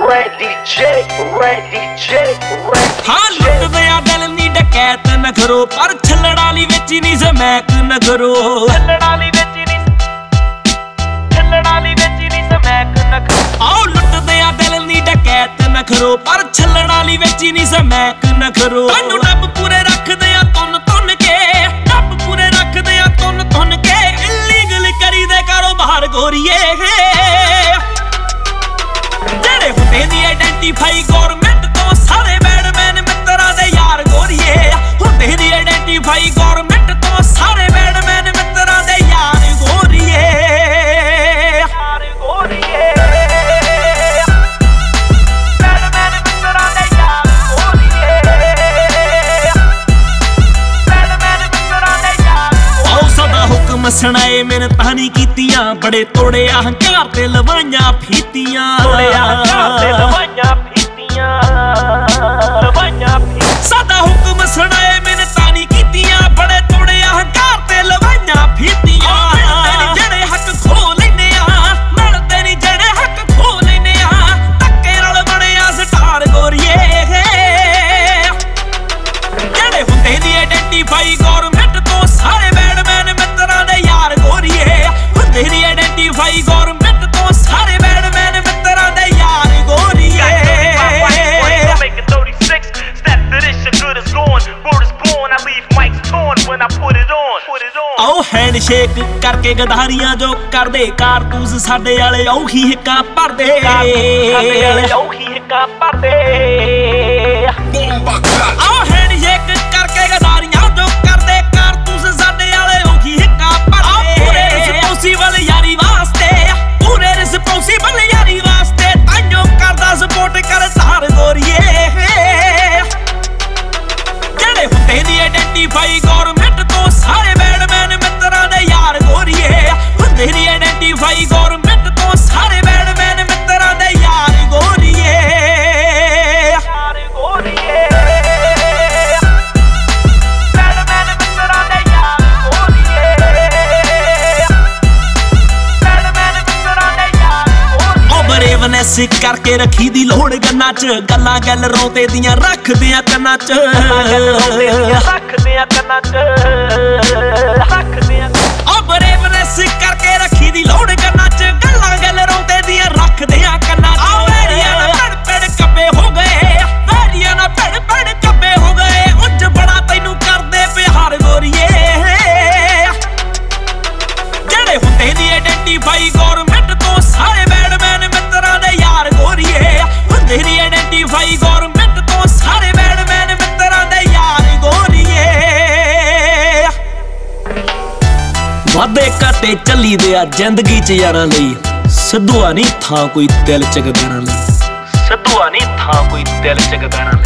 ਹਾਂ ਲੁੱਟਦੇ ਆ ਦਿਲ ਨੀ ਡਕੈਤ ਨਖਰੋ ਪਰ ਛੱਲੜਾਂ ਲਈ ਵਿੱਚ ਨਹੀਂ ਸਮੈਕ ਨਖਰੋ ਆਓ ਲੁੱਟਦੇ ਆ ਦਿਲ ਨੀ ਡਕੈਤ ਨਖਰੋ ਪਰ ਛੱਲੜਾਂ ਲਈ ਵਿੱਚ ਨਹੀਂ ਸਮੈਕ ਨਖਰੋ ਤੈਨੂੰ ਰੱਬ ਪੂਰੇ ਰੱਖਦੇ ਆ ਤੁੰਨ ਕੇ ਰੱਬ ਪੂਰੇ ਰੱਖਦੇ ਆ ਤੁੰਨ ਕੇ ਇਲੀਗਲ ਕਰੀਦੇ ਕਾਰੋਬਾਰ ਗੋਰੀਏ ਜਿਹੜੇ ਹੁੰਦੇ ਦੀ ਆਈਡੈਂਟੀਫਾਈ ਗੌਰਮੈਂਟ ਤੋਂ ਸਾਰੇ ਬੈਡਮੈਨ ਮਿੱਤਰਾਂ ਦੇ ਯਾਰ ਗੋਰੀਏ ਹੁੰਦੇ ਦੀ ਆਈਡੈਂਟੀਫਾਈ ਗੌਰਮੈਂਟ ਤੋਂ ਸਾਰੇ ਬੈਡਮੈਨ ਮਿੱਤਰਾਂ ਦੇ ਯਾਰ ਗੋਰੀਏ ਸੁਣਾਏ ਮਿਹਨਤਾਂ ਨੀ ਕੀਤੀਆਂ ਬੜੇ ਤੋੜੇ ਹੰਕਾਰ ਤੇ ਲਵਾਈਆਂ ਫੀਤੀਆਂ ਸਾਡਾ ਹੁਕਮ ਸੁਣਾਏ ਮਿਹਨਤਾਂ ਨੀ ਕੀਤੀਆਂ ਬੜੇ ਤੋੜੇ ਹੰਕਾਰ ਤੇ ਲਵਾਈਆਂ ਫੀਤੀਆਂ ਜਿਹੜੇ ਹੱਕ ਖੋ ਲੈਨੇ ਆ ਮਿਲਦੇ ਨੀ ਜਿਹੜੇ ਹੱਕ ਖੋ ਲੈਨੇ ਆ ਧੱਕੇ ਨਾਲ ਬਣਿਆ ਸਟਾਰ ਗੋਰੀਏ ਜਿਹੜੇ ਹੁੰਦੇ ਦੀ ਆਈਡੈਂਟੀਫਾਈ ਗੌਰਮੈਂਟ ਤੋਂ ਸਾਰੇ ਬੈਡਮੈਨ ਮਿੱਤਰਾਂ ਦੇ ਯਾਰ ਗੋਰੀਏ ਹੁੰਦੇ ਦੀ ਆਈਡੈਂਟੀਫਾਈ ਗੌਰਮੈਂਟ ਤੋਂ ਸਾਰੇ ਬੈਡਮੈਨ ਮਿੱਤਰਾਂ ਦੇ ਯਾਰ ਗੋਰੀਏ ਆਓ ਹੈਂਡਸ਼ੇਕ ਕਰਕੇ ਗਦਾਰੀਆਂ ਜੋ ਕਰਦੇ ਕਾਰਤੂਸ ਸਾਡੇ ਵਾਲੇ ਔਖੀ ਹਿੱਕਾਂ ਭਰਦੇ ਆਓ ਹੈਂਡਸ਼ੇਕ ਕਰਕੇ ਗਦਾਰੀਆਂ ਜੋ ਕਰਦੇ ਕਾਰਤੂਸ ਸਾਡੇ ਵਾਲੇ ਔਖੀ ਹਿੱਕਾਂ ਭਰਦੇ ਪੂਰੇ ਰਿਸਪੌਂਸੀਬਲ ਯਾਰੀ ਵਾਸਤੇ ਪੂਰੇ ਰਿਸਪੌਂਸੀਬਲ ਯਾਰੀ ਵਾਸਤੇ ਤਾਈਓ ਕਰਦਾ ਸਪੋਰਟ ਕਰ ਧਾਰ ਗੋਰੀਏ ਜਿਹੜੇ ਹੁੰਦੇ ਦੀ ਆਈਡੈਂਟੀਫਾਈ ਗੌਰਮੈਂਟ ਤੋਂ ਸਾਰੇ ਬੈਡਮੈਨ ਮਿੱਤਰਾਂ ਦੇ ਯਾਰ ਗੋਰੀਏ ਹੁੰਦੇ ਦੀ ਆਈਡੈਂਟੀਫਾਈ ਗੌਰਮੈਂਟ ਤੋਂ ਸਾਰੇ ਬੈਡਮੈਨ ਮਿੱਤਰਾਂ ਦੇ ਯਾਰ ਗੋਰੀਏ ਬਰੇਵਨੈਸ ਕਰਕੇ ਰੱਖੀ ਦੀ ਲੋੜ ਗੰਨਾਂ ਚ ਗੱਲਾਂ ਗੈਲਰੋਂ ਤੇ ਦੀਆਂ ਰੱਖਦੇ ਆ ਕੰਨਾਂ ਚ ਉਹ ਬਰੇਵਨੈਸ ਕਰਕੇ ਰੱਖੀ ਦੀ ਲੋੜ ਗੰਨਾਂ ਚ ਗੱਲਾਂ ਗੈਲਰੋਂ ਤੇ ਦੀਆਂ ਰੱਖਦੇ ਆ ਕੰਨਾਂ ਚ ਵੈਰੀਆਂ ਨਾਲ ਭੜ ਕੱਬੇ ਹੋ ਗਏ ਵੈਰੀਆਂ ਨਾਲ ਭੜ ਕੱਬੇ ਹੋ ਗਏ ਉੱਚ ਬੜਾ ਤੈਨੂੰ ਕਰਦੇ ਪਿਆਰ ਗੋਰੀਏ ਜਿਹੜੇ ਹੁੰਦੇ ਦੀ ਆਈਡੈਂਟੀਫਾਈ ਗੌਰਮੈਂਟ ਤੋਂ ਸਾਰੇ ਬੈਡਮੈਨ ਮਿੱਤਰਾਂ ਦੇ ਯਾਰ ਗੋਰੀਏ ਹੁੰਦੇ ਦੀ ਆਈਡੈਂਟੀਫਾਈ ਗੌਰਮੈਂਟ ਤੋਂ ਸਾਰੇ ਬੈਡਮੈਨ ਮਿੱਤਰਾਂ ਦੇ ਯਾਰ ਗੋਰੀਏ ਵਾਦੇ ਘਾਟੇ ਚੱਲੀ ਦੇ ਆ ਜ਼ਿੰਦਗੀ ਚ ਯਾਰਾਂ ਲਈ ਸਿੱਧੂਆ ਨਹੀਂ ਥਾਂ ਕੋਈ ਦਿਲ ਚ ਗਦਾਰਾਂ ਲਈ